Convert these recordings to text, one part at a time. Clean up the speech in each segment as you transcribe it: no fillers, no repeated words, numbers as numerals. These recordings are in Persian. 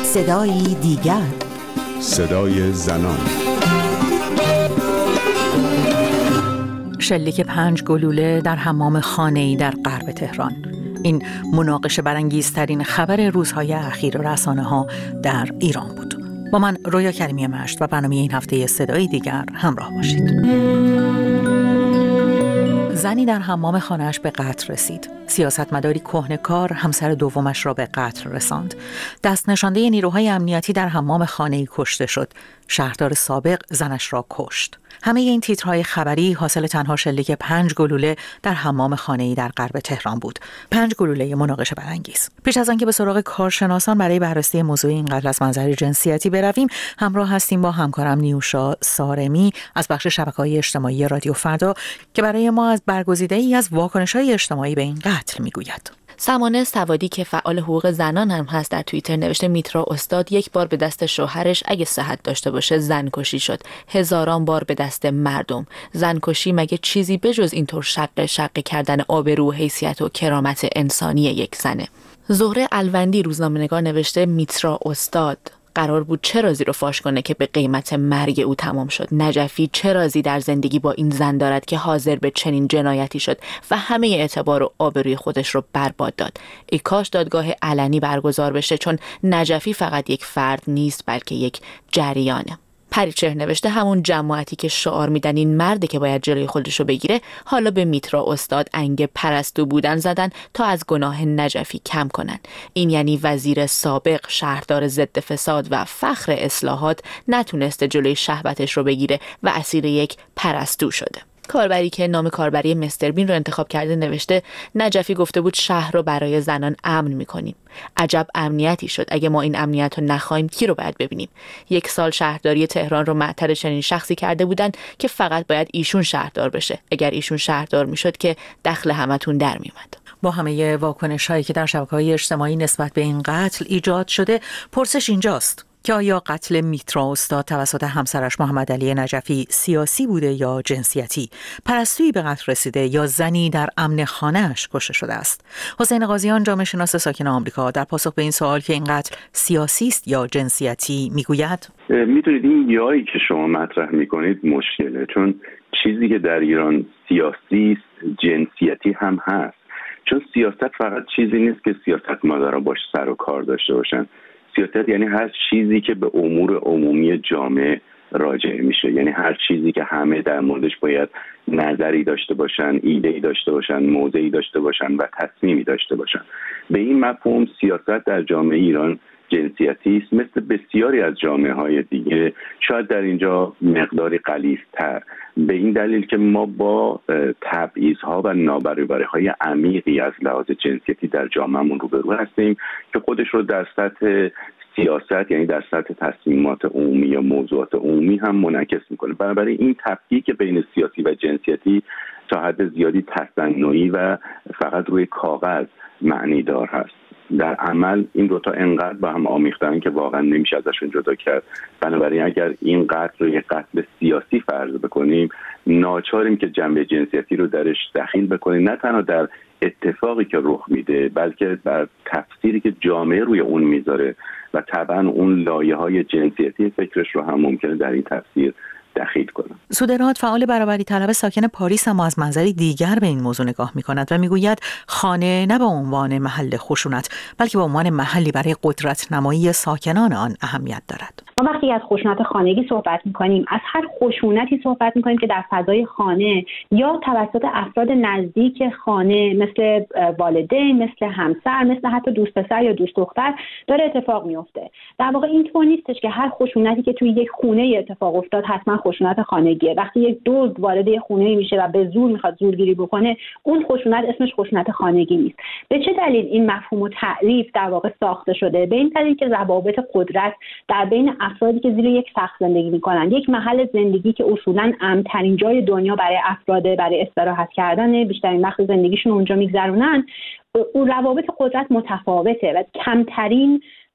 صدایی دیگر، صدای زنان. شلیک 5 گلوله در حمام خانه‌ای در غرب تهران. این مناقشه برانگیزترین خبر روزهای اخیر رسانه‌ها در ایران بود. با من رویا کریمی مشت و برنامه این هفته صدای دیگر همراه باشید. زنی در حمام خانه‌اش به قتل رسید. سیاستمداری کهنه‌کار همسر دومش را به قتل رساند. دست نشانده نیروهای امنیتی در حمام خانه‌ای کشته شد. شهردار سابق زنش را کشت. همه این تیترهای خبری حاصل تنها شلیک 5 گلوله در حمام خانه‌ای در غرب تهران بود. 5 گلوله مناقشه برانگیز. پیش از آنکه به سراغ کارشناسان برای بررسی موضوع این قتل از منظر جنسیتی برویم، همراه هستیم با همکارم نیوشا سارمی از بخش شبکه‌های اجتماعی رادیو فردا که برای ما از برگزیده‌ای از واکنش‌های اجتماعی به این قتل میگوید. سمانه سوادی که فعال حقوق زنان هم هست در توییتر نوشته میترا استاد یک بار به دست شوهرش اگه صحت داشته باشه زنکشی شد، هزاران بار به دست مردم. زنکشی مگه چیزی بجز اینطور شق کردن آبرو و حیثیت و کرامت انسانی یک زنه؟ زهره الوندی روزنامه‌نگار نوشته میترا استاد قرار بود چه رازی رو فاش کنه که به قیمت مرگ او تمام شد. نجفی چه رازی در زندگی با این زن دارد که حاضر به چنین جنایتی شد و همه اعتبار و آبروی خودش رو برباد داد. ای کاش دادگاه علنی برگزار بشه، چون نجفی فقط یک فرد نیست بلکه یک جریانه. پریچهر نوشته همون جماعتی که شعار میدن این مرده که باید جلوی خودش رو بگیره، حالا به میترا استاد انگ پرستو بودن زدن تا از گناه نجفی کم کنن. این یعنی وزیر سابق، شهردار ضد فساد و فخر اصلاحات نتونسته جلوی شهوتش رو بگیره و اسیر یک پرستو شده. کاربری که نام کاربری مستر بین رو انتخاب کرده نوشته نجفی گفته بود شهر رو برای زنان امن میکنیم. عجب امنیتی شد. اگه ما این امنیت رو نخوایم کی رو باید ببینیم؟ 1 سال شهرداری تهران رو معطل چنین شخصی کرده بودن که فقط باید ایشون شهردار بشه. اگر ایشون شهردار میشد که دخل همتون در میومد. با همه واکنش‌هایی که در شبکه‌های اجتماعی نسبت به این قتل ایجاد شده، پرسش اینجاست که آیا قتل میترا استاد توسط همسرش محمد علی نجفی سیاسی بوده یا جنسیتی؟ پرستویی به قتل رسیده یا زنی در امن خانه‌اش کشته شده است؟ حسین قاضیان، جامعه شناس ساکن آمریکا، در پاسخ به این سوال که این قتل سیاسی است یا جنسیتی میگوید میدونید این یایی که شما مطرح میکنید مشکله، چون چیزی که در ایران سیاسی است جنسیتی هم هست. چون سیاست فقط چیزی نیست که سیاستمدارا باش سر و کار داشته باشن. سیاست یعنی هر چیزی که به امور عمومی جامعه راجع میشه، یعنی هر چیزی که همه در موردش باید نظری داشته باشن، ایده‌ای داشته باشن، موضعی داشته باشن و تصمیمی داشته باشن. به این مفهوم سیاست در جامعه ایران جنسیتی است، مثل بسیاری از جامعه‌های دیگه، شاید در اینجا مقداری غلیظ‌تر، به این دلیل که ما با تبعیض‌ها و نابرابری‌های عمیقی از لحاظ جنسیتی در جامعهمون روبرو هستیم که خودش رو در سطح سیاست، یعنی در سطح تصمیمات عمومی یا موضوعات عمومی هم منعکس میکنه. بنابراین این تفکیک بین سیاسی و جنسیتی تا حد زیادی تصنعی و فقط روی کاغذ معنی دار هست. در عمل این دوتا انقدر با هم آمیختن که واقعا نمیشه ازشون جدا کرد. بنابراین اگر این قتل رو یک قتل سیاسی فرض بکنیم، ناچاریم که جنبه جنسیتی رو درش دخیل بکنیم، نه تنها در اتفاقی که رخ میده بلکه در تفسیری که جامعه روی اون میذاره و طبعا اون لایه‌های جنسیتی فکرش رو هم ممکنه در این تفسیر دخیل کنم. سودراد، فعال برابری طلب ساکن پاریس، هم از منظری دیگر به این موضوع نگاه می‌کند و میگوید خانه نه به عنوان محل خشونت بلکه به عنوان محلی برای قدرت نمایی ساکنان آن اهمیت دارد. ما وقتی از خشونت خانگی صحبت می‌کنیم، از هر خشونتی صحبت می‌کنیم که در فضای خانه یا توسط افراد نزدیک خانه مثل والدین، مثل همسر، مثل حتی دوست پسر یا دوست دختر داره اتفاق میفته. در واقع اینطور نیستش که هر خشونتی که توی یک خونه اتفاق افتاد حتما خشونت خانگیه. وقتی یک دزد وارد یک خونه میشه و به زور میخواد زورگیری بکنه، اون خشونت اسمش خشونت خانگی نیست. به چه دلیل این مفهوم و تعریف در واقع ساخته شده؟ به این دلیل که روابط قدرت در بین افرادی که زیر یک سقف زندگی میکنن، یک محل زندگی که اصولاً امن‌ترین جای دنیا برای افراد برای استراحت کردن، بیشترین وقت زندگیشون اونجا میگذرونن، اون روابط قدرت متفاوته و کمترین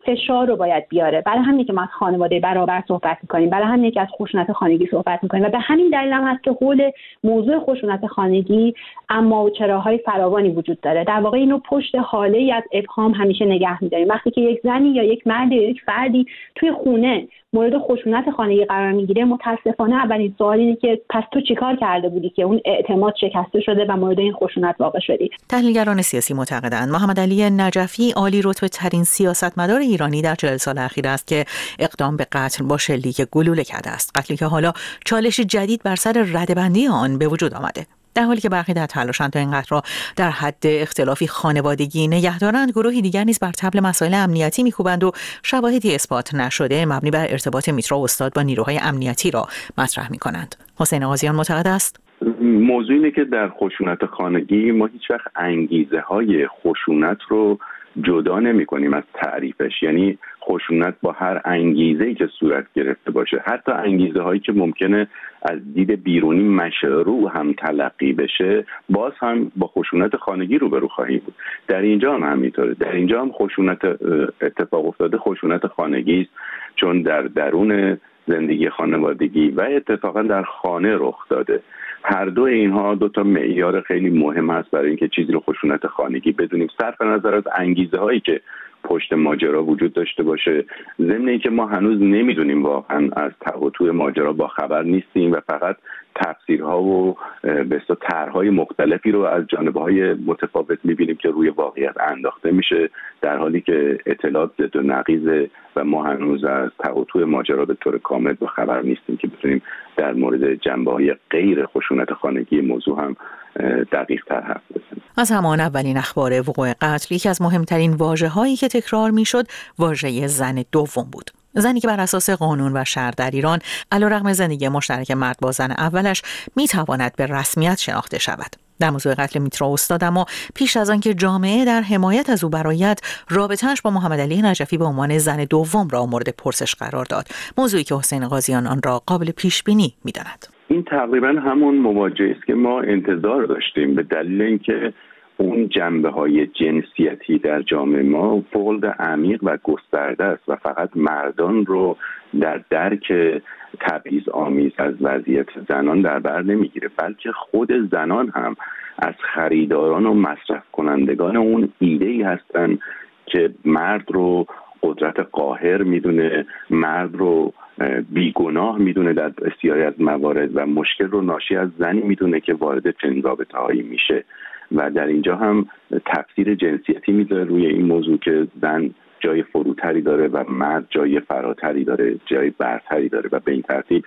فشار رو باید بیاره. برای همین که ما از خانواده برابر صحبت می‌کنیم، برای همین که از خشونت خانگی صحبت می‌کنیم و به همین دلیل هم هست که حول موضوع خشونت خانگی اما و چراهای فراوانی وجود داره. در واقع اینو پشت حاله‌ای از ابهام همیشه نگه می‌داریم. وقتی که یک زنی یا یک مردی یا یک فردی توی خونه مورد خشونت خانگی قرار میگیره، متاسفانه اولین سوال اینه که پس تو چیکار کرده بودی که اون اعتماد شکسته شده و مورد این خشونت واقع شدی؟ تحلیلگران سیاسی معتقدند محمد علی نجفی عالی رتبه ترین سیاستمدار ایرانی در 40 سال اخیر است که اقدام به قتل با شلیک گلوله کرده است، قتلی که حالا چالش جدید بر سر ردبندی آن به وجود آمده. در حالی که برخی در تلاشند تا این قتل را در حد اختلافی خانوادگی نگه دارند، گروهی دیگر نیز بر طبل مسائل امنیتی میکوبند و شواهدی اثبات نشده مبنی بر ارتباط میترا استاد با نیروهای امنیتی را مطرح میکنند. حسین غازیان معتقد است موضوع اینه که در خشونت خانگی ما هیچ وقت انگیزه های خشونت رو جدا نمی کنیم از تعریفش. یعنی خشونت با هر انگیزه‌ای که صورت گرفته باشه، حتی انگیزه هایی که ممکنه از دید بیرونی مشروع هم تلقی بشه، باز هم با خشونت خانگی روبرو خواهیم بود. در اینجا هم همینطوره. در اینجا هم خشونت اتفاق افتاده خشونت خانگی است، چون در درون زندگی خانوادگی و اتفاقا در خانه رخ داده. هر دو اینها دو تا معیار خیلی مهم هست برای اینکه چیزی رو خشونت خانگی بدونیم، صرف نظر از انگیزه هایی که پشت ماجرا وجود داشته باشه. ضمن اینکه ما هنوز نمیدونیم، واقعا از ته و توی ماجرا با خبر نیستیم و فقط تفسیرها و به اصطلاح طرح‌های مختلفی رو از جانبه‌های متفاوت می‌بینیم که روی واقعیت انداخته میشه، در حالی که اطلاعات ضد و نقیض و ما هنوز از ته و توی ماجرا به طور کامل با خبر نیستیم که بتونیم در مورد جنبه‌های غیر خشونت خانگی موضوع هم دقیق‌تر حرف بزنیم. از همان اولین اخبار وقوع قتل، یکی از مهمترین واژه‌هایی که تکرار می‌شد واژه زن دوم بود. زنی که بر اساس قانون و شرع در ایران علیرغم زندگی مشترک مرد با زن اولش میتواند به رسمیت شناخته شود. در موضوع قتل میترا استاد اما پیش از آنکه جامعه در حمایت از او برآید، رابطه‌اش با محمد علی نجفی به عنوان زن دوم را مورد پرسش قرار داد، موضوعی که حسین غازیان آن را قابل پیش بینی می‌داند. این تقریبا همون مواجهه است که ما انتظار داشتیم، به دلیل اینکه اون جنبه‌های جنسیتی در جامعه ما فوق عمیق و گسترده است و فقط مردان رو در درک تبعیض آمیز از وضعیت زنان در بر نمیگیره، بلکه خود زنان هم از خریداران و مصرف کنندگان اون ایده‌ای هستن که مرد رو قدرت قاهر میدونه، مرد رو بیگناه میدونه در بسیاری از موارد و مشکل رو ناشی از زنی میدونه که وارد چنین رابطه‌هایی میشه و در اینجا هم تفسیر جنسیتی میذاره روی این موضوع که زن جای فروتری داره و مرد جای فراتری داره، جای برتری داره و به این ترتیب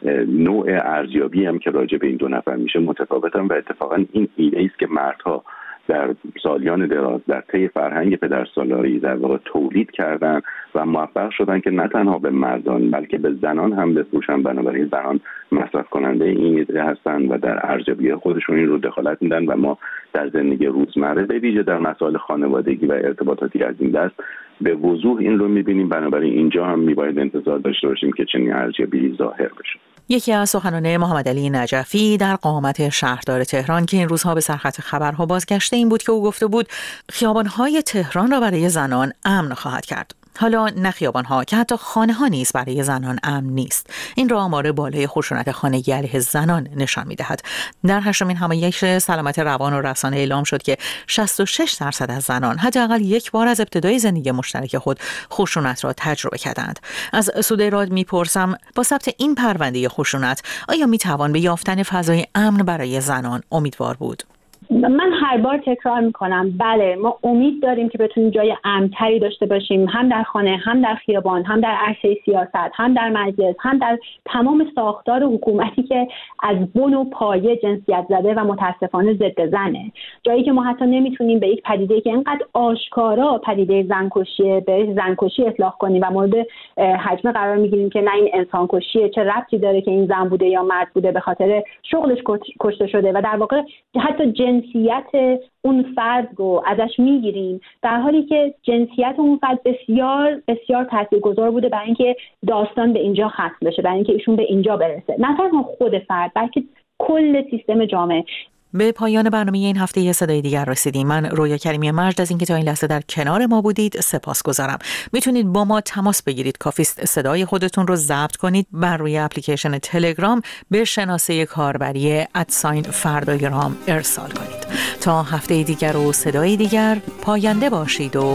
نوع ارزیابی هم که راجع به این دو نفر میشه متفاوت هم و اتفاقا این ایده است که مردها در سالیان دراز در طی فرهنگ پدرسالاری در واقع تولید کردن و موفق شدن که نه تنها به مردان بلکه به زنان هم بفروشن. بنابراین زنان مصرف کننده این ایده هستن و در ارزیابی خودشون این رو دخالت میدن و ما در زندگی روزمره به ویژه در مسائل خانوادگی و ارتباطاتی از این دست به وضوح این رو میبینیم. بنابراین اینجا هم میباید انتظار داشته باشیم که چنین ارزیابی ظاهر بشه. یکی از سخنان محمد علی نجفی در قامت شهردار تهران که این روزها به سرخط خبرها بازگشته این بود که او گفته بود خیابان‌های تهران را برای زنان امن خواهد کرد. حالا نه خیابان‌ها که حتی خانه‌ها نیز برای زنان امن نیست. این را آمار بالای خشونت خانگی علیه زنان نشان می‌دهد. در 8مین همایش سلامت روان و رسانه اعلام شد که 66% از زنان حداقل یک بار از ابتدای زندگی مشترک خود خشونت را تجربه کردند. از سوده راد می‌پرسم با ثبت این پرونده خشونت آیا می‌توان به یافتن فضای امن برای زنان امیدوار بود؟ من هر بار تکرار میکنم بله، ما امید داریم که بتونیم جای امن‌تری داشته باشیم، هم در خانه، هم در خیابان، هم در عرصه سیاست، هم در مجلس، هم در تمام ساختار حکومتی که از بن و پایه جنسیت زده و متاسفانه ضد زنه. جایی که ما حتی نمیتونیم به یک پدیده که اینقدر آشکارا پدیده زنکشیه به زنکشی اطلاق کنیم و مورد حجمه قرار میگیریم که نه این انسان کشیه، چه ربطی داره که این زن بوده یا مرد بوده به خاطر شغلش کشته شده و در واقع حتی جنسیت اون فرد رو ازش میگیریم، در حالی که جنسیت اون فرد بسیار بسیار تاثیرگذار بوده برای اینکه داستان به اینجا ختم بشه، برای اینکه ایشون به اینجا برسه. نه تنها خود فرد بلکه کل سیستم جامعه. به پایان برنامه این هفته صدای دیگر رسیدیم. من رویا کریمی مجد از اینکه تا این لحظه در کنار ما بودید سپاسگزارم. میتونید با ما تماس بگیرید. کافی است صدای خودتون رو ضبط کنید، بر روی اپلیکیشن تلگرام به شناسه کاربری @فردای رام ارسال کنید. تا هفته دیگر و صدای دیگر، پاینده باشید و